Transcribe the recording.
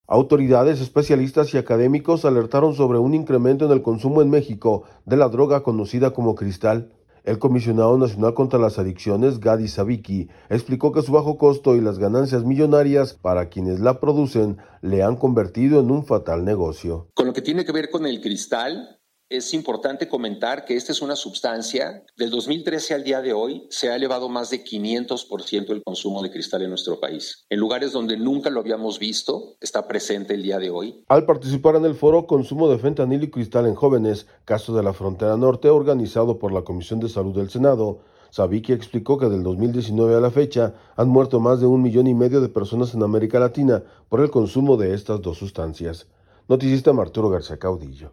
Autoridades, especialistas y académicos alertaron sobre un incremento en el consumo en México de la droga conocida como cristal. El comisionado nacional contra las adicciones, Gadi Savicki, explicó que su bajo costo y las ganancias millonarias para quienes la producen le han convertido en un fatal negocio. Con lo que tiene que ver con el cristal, es importante comentar que esta es una sustancia, del 2013 al día de hoy, se ha elevado más de 500% el consumo de cristal en nuestro país. En lugares donde nunca lo habíamos visto, está presente el día de hoy. Al participar en el foro Consumo de fentanilo y cristal en jóvenes, caso de la frontera norte, organizado por la Comisión de Salud del Senado, Savicki explicó que del 2019 a la fecha han muerto más de 1,5 millones de personas en América Latina por el consumo de estas dos sustancias. Noticista Arturo García Caudillo.